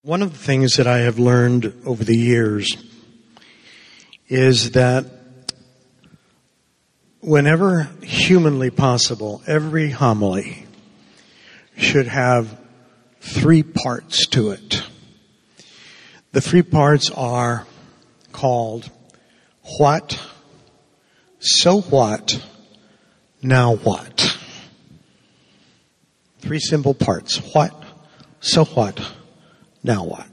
One of the things that I have learned over the years is that whenever humanly possible, every homily should have three parts to it. The three parts are called what, so what, now what. Three simple parts. What, so what, now what?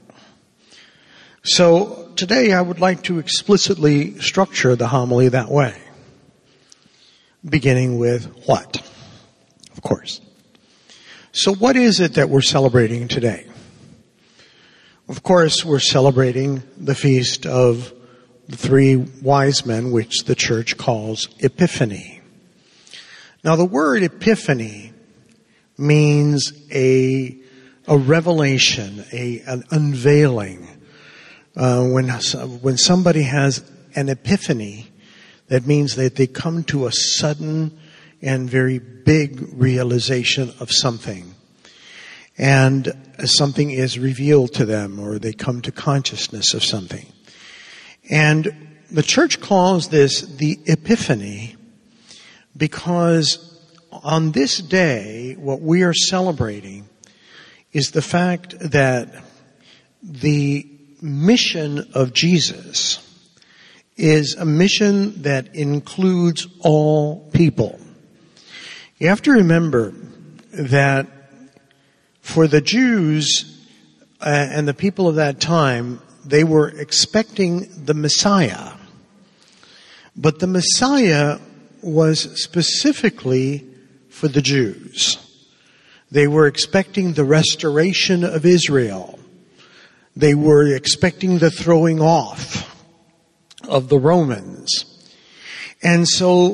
So today I would like to explicitly structure the homily that way. Beginning with what, of course. So what is it that we're celebrating today? Of course, we're celebrating the feast of the three wise men, which the church calls Epiphany. Now the word Epiphany means a revelation, an unveiling. When somebody has an epiphany, that means that they come to a sudden and very big realization of something. And something is revealed to them, or they come to consciousness of something. And the church calls this the Epiphany because on this day, what we are celebrating is the fact that the mission of Jesus is a mission that includes all people. You have to remember that for the Jews and the people of that time, they were expecting the Messiah. But the Messiah was specifically for the Jews. They were expecting the restoration of Israel. They were expecting the throwing off of the Romans. And so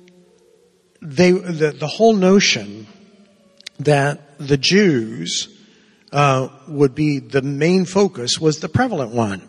the whole notion that the Jews would be the main focus was the prevalent one.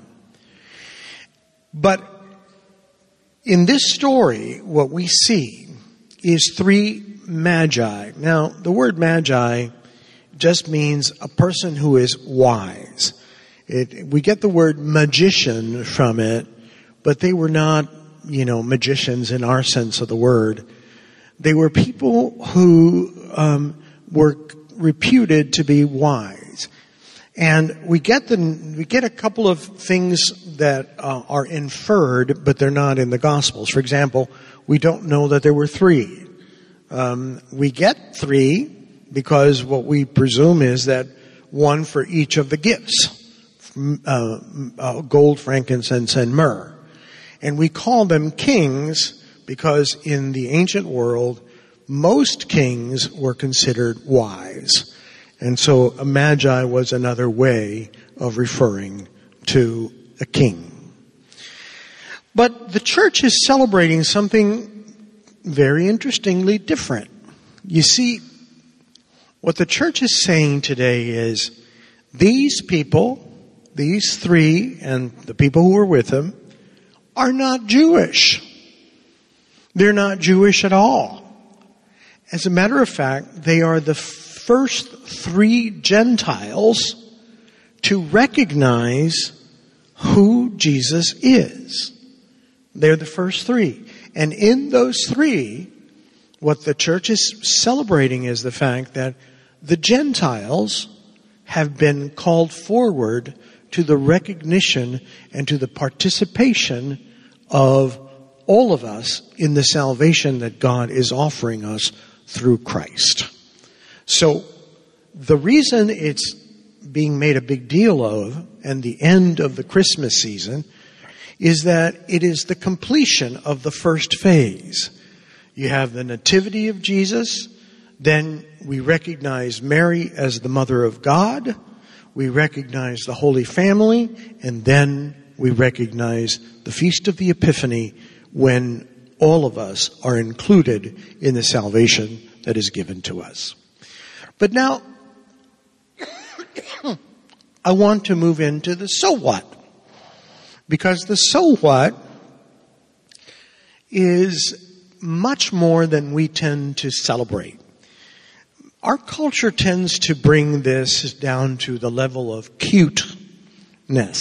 But in this story, what we see is three magi. Now, the word magi just means a person who is wise. We get the word magician from it, but they were not, magicians in our sense of the word. They were people who were reputed to be wise. And we get a couple of things that are inferred, but they're not in the Gospels. For example, we don't know that there were three. We get three because what we presume is that one for each of the gifts, gold, frankincense, and myrrh. And we call them kings because in the ancient world, most kings were considered wise. And so a magi was another way of referring to a king. But the church is celebrating something very interestingly different. You see, what the church is saying today is these people, these three and the people who were with them, are not Jewish. They're not Jewish at all. As a matter of fact, they are the first three Gentiles to recognize who Jesus is. They're the first three. And in those three, what the church is celebrating is the fact that the Gentiles have been called forward to the recognition and to the participation of all of us in the salvation that God is offering us through Christ. So the reason it's being made a big deal of, and the end of the Christmas season, is that it is the completion of the first phase. You have the nativity of Jesus, then we recognize Mary as the mother of God, we recognize the Holy Family, and then we recognize the Feast of the Epiphany when all of us are included in the salvation that is given to us. But now, I want to move into the so what. Because the so what is much more than we tend to celebrate. Our culture tends to bring this down to the level of cuteness.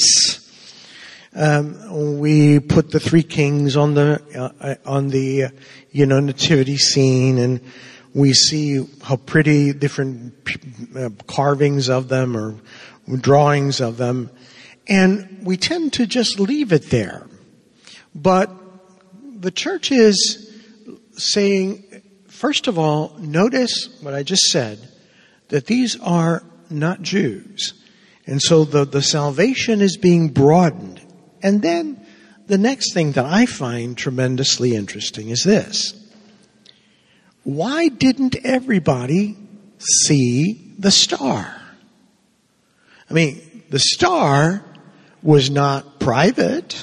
We put the three kings on the nativity scene, and we see how pretty different carvings of them or drawings of them, and we tend to just leave it there. But the church is saying, first of all, notice what I just said, that these are not Jews. And so the salvation is being broadened. And then the next thing that I find tremendously interesting is this. Why didn't everybody see the star? I mean, the star was not private.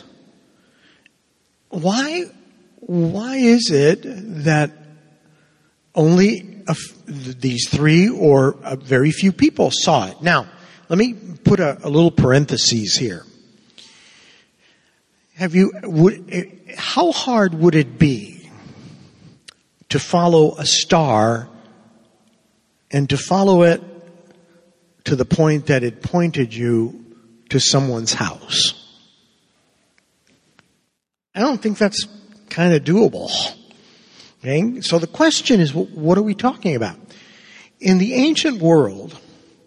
Why is it that only these three or very few people saw it? Now, let me put a little parenthesis here. How hard would it be to follow a star and to follow it to the point that it pointed you to someone's house? I don't think that's kind of doable. Okay? So the question is, what are we talking about? In the ancient world,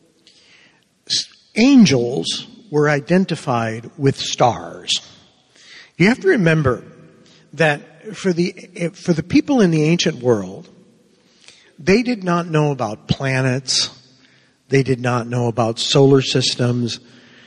angels were identified with stars. You have to remember that for the people in the ancient world, they did not know about planets. They did not know about solar systems.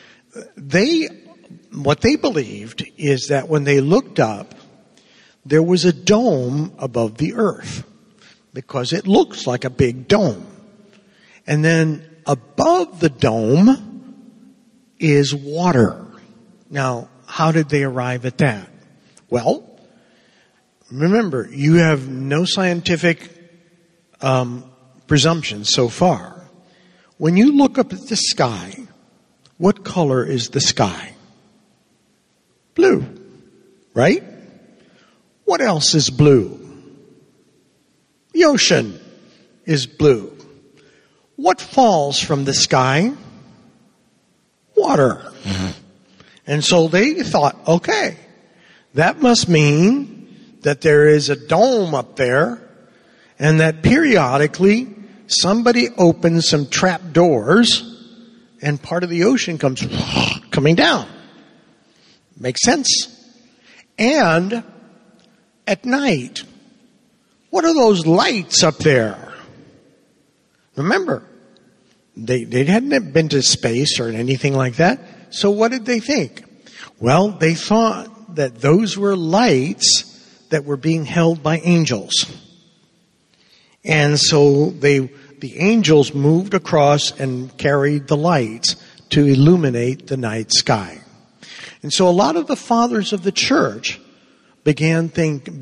What they believed is that when they looked up, there was a dome above the earth because it looks like a big dome. And then above the dome is water. Now, how did they arrive at that? Well, remember, you have no scientific presumption so far. When you look up at the sky, what color is the sky? Blue, right? What else is blue? The ocean is blue. What falls from the sky? Water. Mm-hmm. And so they thought, okay, that must mean that there is a dome up there and that periodically somebody opens some trap doors and part of the ocean comes coming down. Makes sense? And at night, what are those lights up there? Remember, they hadn't been to space or anything like that. So what did they think? Well, they thought that those were lights that were being held by angels. And so the angels moved across and carried the lights to illuminate the night sky. And so a lot of the fathers of the church began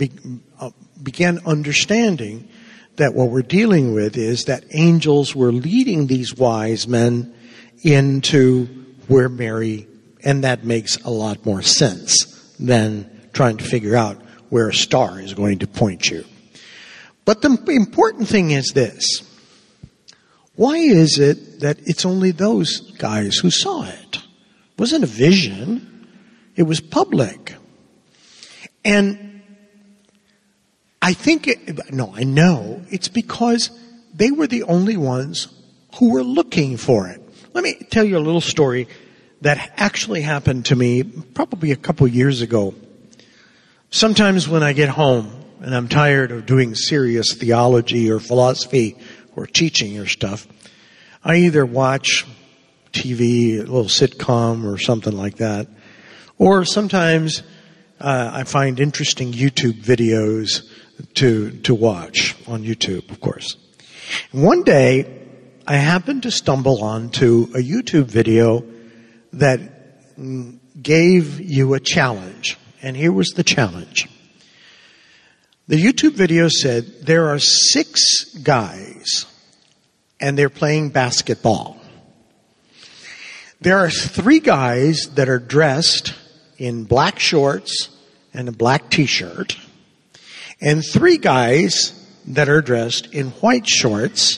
understanding that what we're dealing with is that angels were leading these wise men into where Mary, and that makes a lot more sense than trying to figure out where a star is going to point you. But the important thing is this. Why is it that it's only those guys who saw it? It wasn't a vision. It was public. And I know it's because they were the only ones who were looking for it. Let me tell you a little story that actually happened to me probably a couple years ago. Sometimes when I get home and I'm tired of doing serious theology or philosophy or teaching or stuff, I either watch TV, a little sitcom or something like that, or sometimes I find interesting YouTube videos to watch on YouTube, of course. And one day, I happened to stumble onto a YouTube video that gave you a challenge. And here was the challenge. The YouTube video said there are 6 guys and they're playing basketball. There are 3 guys that are dressed in black shorts and a black t-shirt, and 3 guys that are dressed in white shorts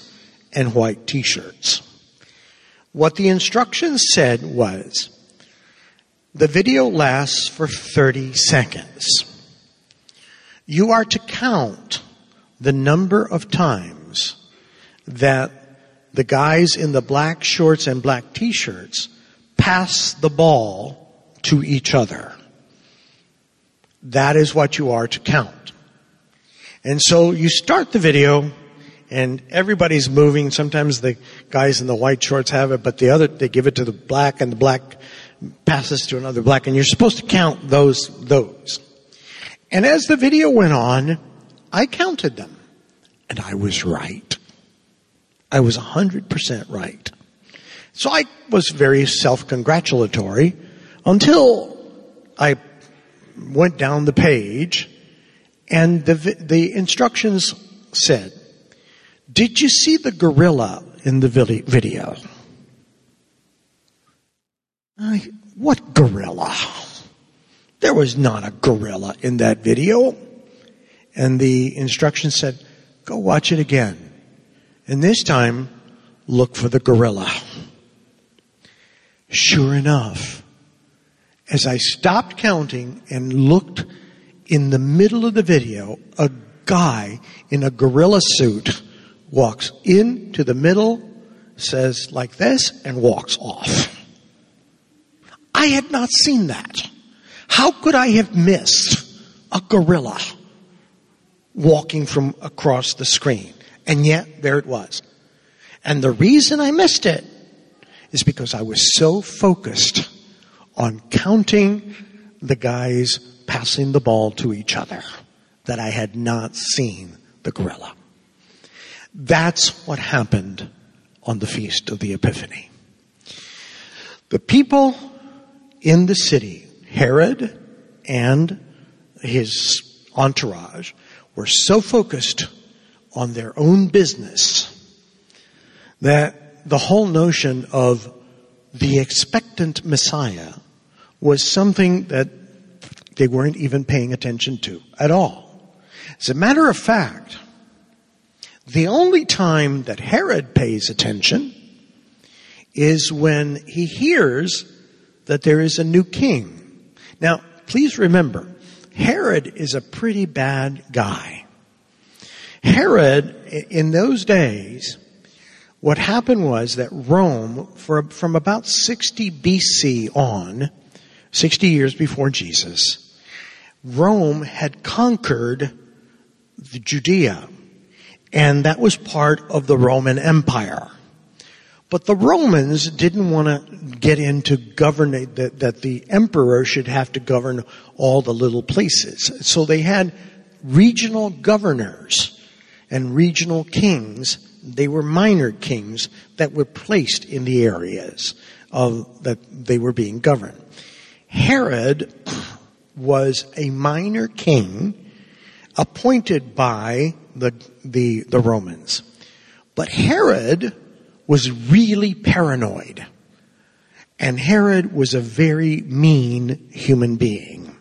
and white t-shirts. What the instructions said was, the video lasts for 30 seconds. You are to count the number of times that the guys in the black shorts and black t-shirts pass the ball to each other. That is what you are to count. And so you start the video and everybody's moving. Sometimes the guys in the white shorts have it, but they give it to the black and the black passes to another black, and you're supposed to count those. And as the video went on, I counted them. And I was right. I was 100% right. So I was very self-congratulatory until I went down the page and the instructions said, did you see the gorilla in the video? What gorilla? There was not a gorilla in that video. And the instructions said, go watch it again. And this time, look for the gorilla. Sure enough, as I stopped counting and looked in the middle of the video, a guy in a gorilla suit walks into the middle, says like this, and walks off. I had not seen that. How could I have missed a gorilla walking from across the screen? And yet, there it was. And the reason I missed it is because I was so focused on counting the guys passing the ball to each other that I had not seen the gorilla. That's what happened on the Feast of the Epiphany. The people in the city, Herod and his entourage, were so focused on their own business that the whole notion of the expectant Messiah was something that they weren't even paying attention to at all. As a matter of fact, the only time that Herod pays attention is when he hears that there is a new king. Now, please remember, Herod is a pretty bad guy. Herod, in those days, what happened was that Rome, from about 60 BC on, 60 years before Jesus, Rome had conquered Judea, and that was part of the Roman Empire. But the Romans didn't want to get into governing, that the emperor should have to govern all the little places. So they had regional governors and regional kings. They were minor kings that were placed in the areas that they were being governed. Herod was a minor king appointed by the Romans. But Herod was really paranoid. And Herod was a very mean human being.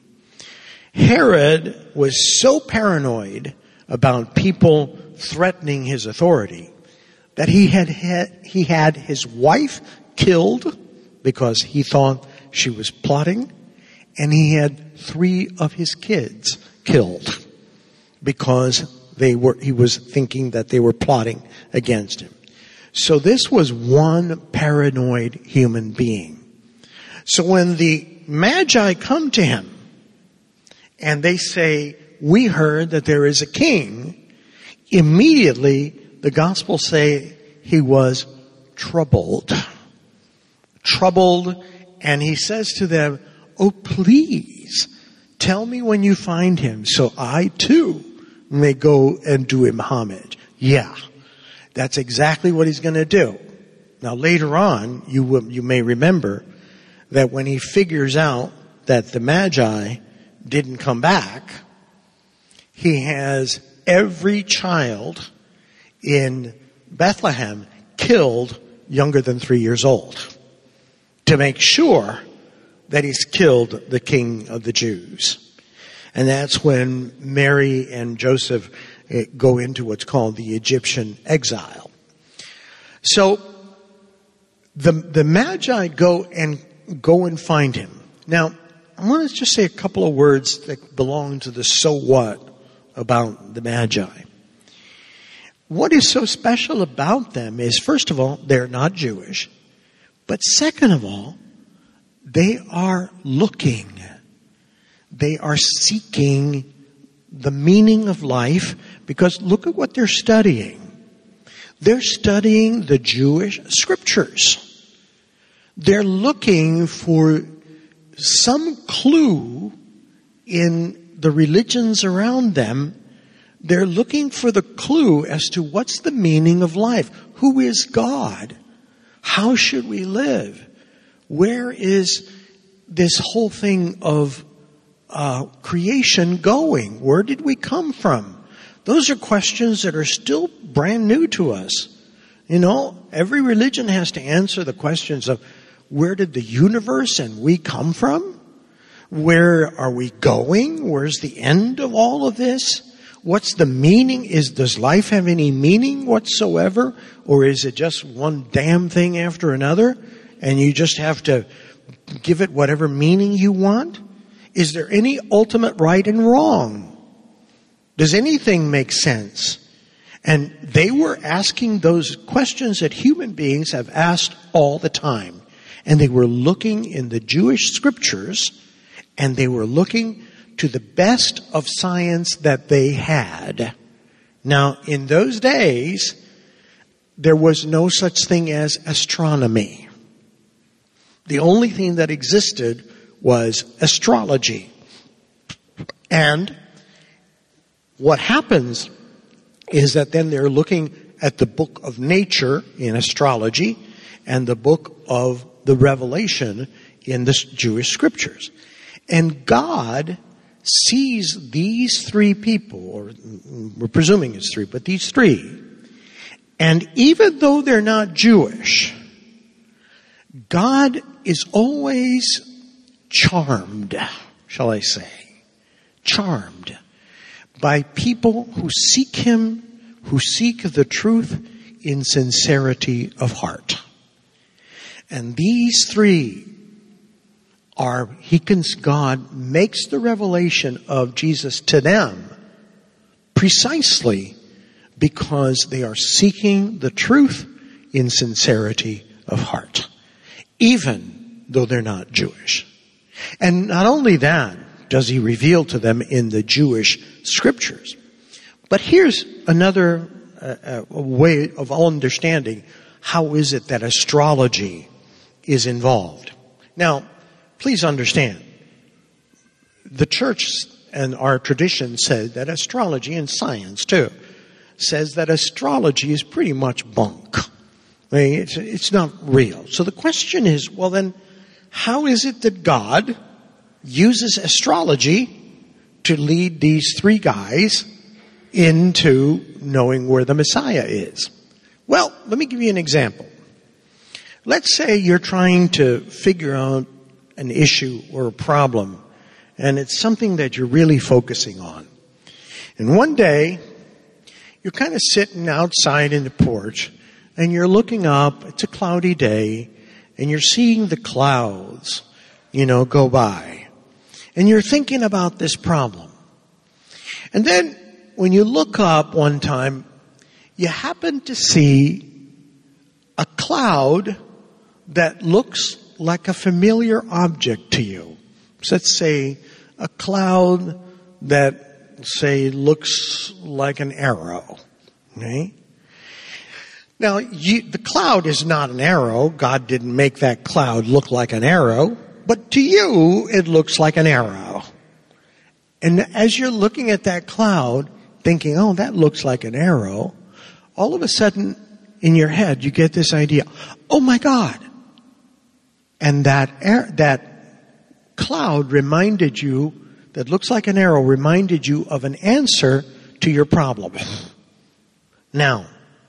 Herod was so paranoid about people threatening his authority that he had his wife killed because he thought she was plotting, and he had 3 of his kids killed because he was thinking that they were plotting against him. So this was one paranoid human being. So when the Magi come to him and they say, we heard that there is a king, immediately the Gospels say he was troubled. Troubled, and he says to them, oh, please tell me when you find him so I too may go and do him homage. Yeah. That's exactly what he's going to do. Now later on, you may remember that when he figures out that the Magi didn't come back, he has every child in Bethlehem killed younger than 3 years old to make sure that he's killed the King of the Jews. And that's when Mary and Joseph go into what's called the Egyptian exile. So the Magi go and find him. Now, I want to just say a couple of words that belong to the so what about the Magi. What is so special about them is, first of all, they're not Jewish. But second of all, they are looking. They are seeking the meaning of life, because look at what they're studying. They're studying the Jewish scriptures. They're looking for some clue in the religions around them. They're looking for the clue as to what's the meaning of life. Who is God? How should we live? Where is this whole thing of creation going? Where did we come from? Those are questions that are still brand new to us. You know, every religion has to answer the questions of where did the universe and we come from? Where are we going? Where's the end of all of this? What's the meaning? Does life have any meaning whatsoever? Or is it just one damn thing after another? And you just have to give it whatever meaning you want? Is there any ultimate right and wrong? Does anything make sense? And they were asking those questions that human beings have asked all the time. And they were looking in the Jewish scriptures, and they were looking to the best of science that they had. Now, in those days, there was no such thing as astronomy. The only thing that existed was astrology. And what happens is that then they're looking at the book of nature in astrology and the book of the Revelation in the Jewish scriptures. And God sees these three people, or we're presuming it's three, but these three, and even though they're not Jewish, God is always charmed, shall I say, charmed by people who seek Him, who seek the truth in sincerity of heart. And these three God makes the revelation of Jesus to them precisely because they are seeking the truth in sincerity of heart, even though they're not Jewish. And not only that does He reveal to them in the Jewish scriptures, but here's another way of understanding how is it that astrology is involved. Now, please understand, the church and our tradition said that astrology, and science too, says that astrology is pretty much bunk. I mean, it's not real. So the question is, well then, how is it that God uses astrology to lead these three guys into knowing where the Messiah is? Well, let me give you an example. Let's say you're trying to figure out an issue or a problem, and it's something that you're really focusing on. And one day, you're kind of sitting outside in the porch, and you're looking up, it's a cloudy day, and you're seeing the clouds, go by. And you're thinking about this problem. And then, when you look up one time, you happen to see a cloud that looks like a familiar object to you. So let's say a cloud that, looks like an arrow. Okay? Now, the cloud is not an arrow. God didn't make that cloud look like an arrow. But to you, it looks like an arrow. And as you're looking at that cloud, thinking, oh, that looks like an arrow, all of a sudden, in your head, you get this idea, oh my God. And that cloud reminded you, that looks like an arrow, reminded you of an answer to your problem. Now,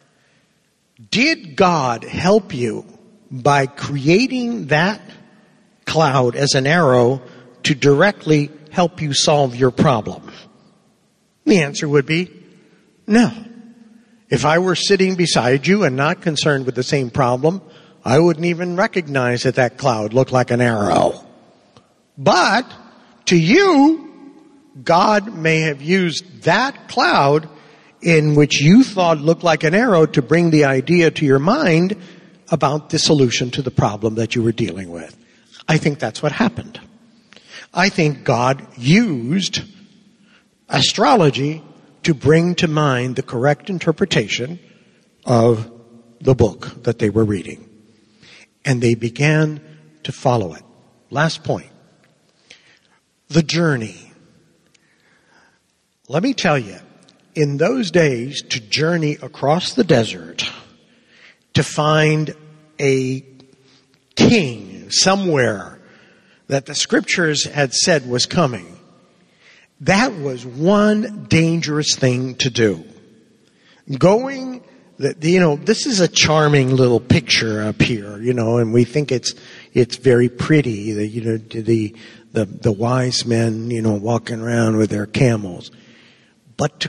did God help you by creating that cloud as an arrow to directly help you solve your problem? The answer would be no. If I were sitting beside you and not concerned with the same problem, I wouldn't even recognize that that cloud looked like an arrow. But to you, God may have used that cloud in which you thought looked like an arrow to bring the idea to your mind about the solution to the problem that you were dealing with. I think that's what happened. I think God used astrology to bring to mind the correct interpretation of the book that they were reading. And they began to follow it. Last point. The journey. Let me tell you, in those days, to journey across the desert to find a king somewhere that the scriptures had said was coming, that was one dangerous thing to do. Going, this is a charming little picture up here, and we think it's very pretty, the wise men, walking around with their camels. But to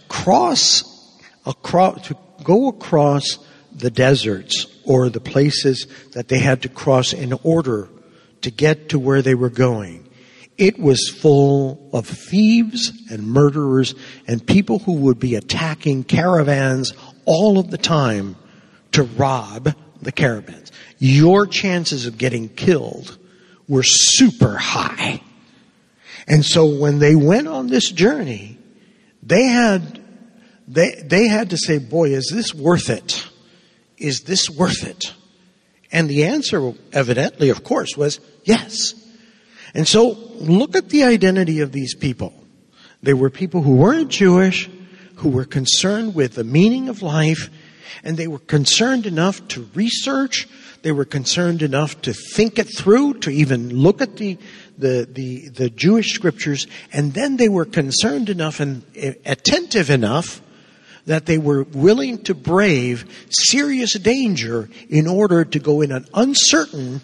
go across the deserts or the places that they had to cross in order to get to where they were going, it was full of thieves and murderers and people who would be attacking caravans all of the time to rob the caravans. Your chances of getting killed were super high. And so when they went on this journey, they had to say, boy, is this worth it? Is this worth it? And the answer, evidently, of course, was yes. And so look at the identity of these people. They were people who weren't Jewish, who were concerned with the meaning of life, and they were concerned enough to research. They were concerned enough to think it through, to even look at the Jewish scriptures, and then they were concerned enough and attentive enough that they were willing to brave serious danger in order to go in an uncertain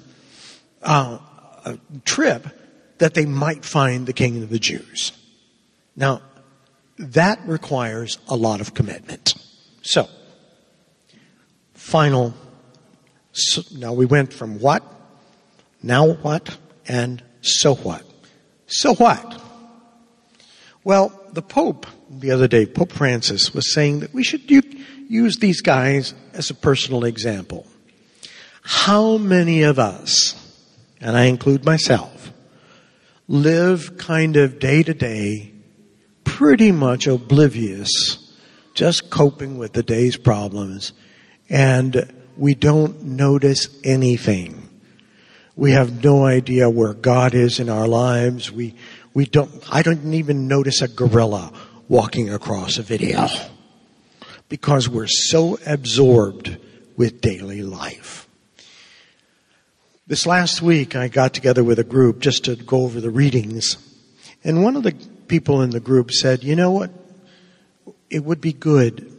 trip that they might find the King of the Jews. Now, that requires a lot of commitment. So, now we went from what, now what, and so what. So what? Well, the Pope, the other day, Pope Francis, was saying that we should use these guys as a personal example. How many of us, and I include myself, live kind of day to day, pretty much oblivious, just coping with the day's problems, and we don't notice anything. We have no idea where God is in our lives. I don't even notice a gorilla walking across a video because we're so absorbed with daily life. This last week, I got together with a group just to go over the readings. And one of the people in the group said, you know what? It would be good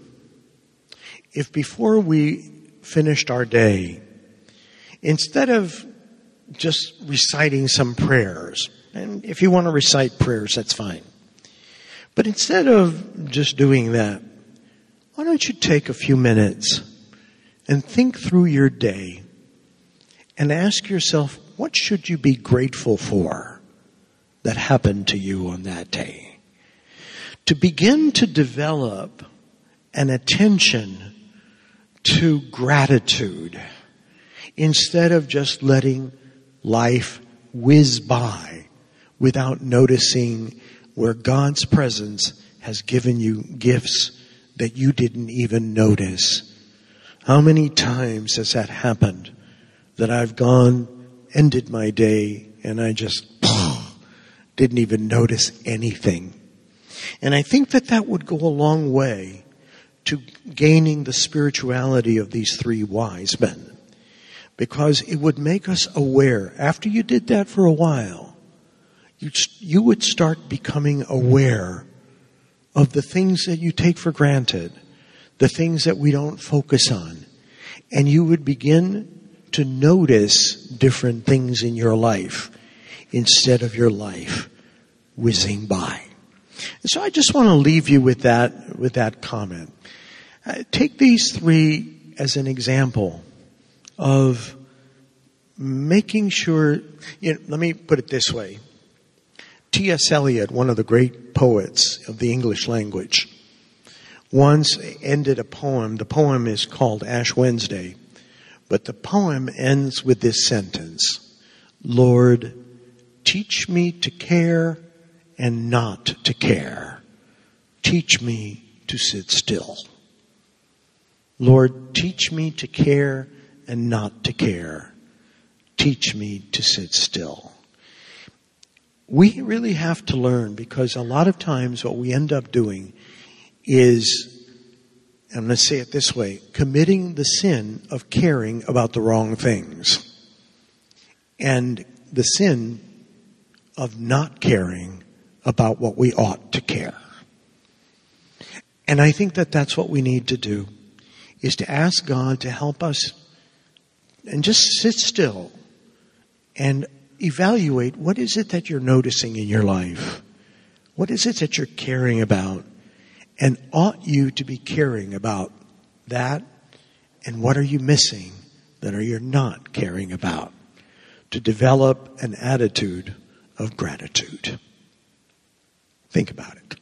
if before we finished our day, instead of just reciting some prayers, and if you want to recite prayers, that's fine. But instead of just doing that, why don't you take a few minutes and think through your day and ask yourself, what should you be grateful for that happened to you on that day? To begin to develop an attention to gratitude instead of just letting life whiz by without noticing where God's presence has given you gifts that you didn't even notice. How many times has that happened that I've ended my day, and I just didn't even notice anything? And I think that would go a long way to gaining the spirituality of these three wise men. Because it would make us aware. After you did that for a while, you would start becoming aware of the things that you take for granted, the things that we don't focus on. And you would begin to notice different things in your life instead of your life whizzing by. And so I just want to leave you with that comment. Take these three as an example of making sure, let me put it this way. T.S. Eliot, one of the great poets of the English language, once ended a poem. The poem is called Ash Wednesday, but the poem ends with this sentence: Lord, teach me to care and not to care. Teach me to sit still. Lord, teach me to care and not to care. Teach me to sit still. We really have to learn, because a lot of times what we end up doing is, I'm going to say it this way, committing the sin of caring about the wrong things. And the sin of not caring about what we ought to care. And I think that that's what we need to do, is to ask God to help us and just sit still and evaluate, what is it that you're noticing in your life? What is it that you're caring about? And ought you to be caring about that? And what are you missing that you're not caring about? To develop an attitude of gratitude. Think about it.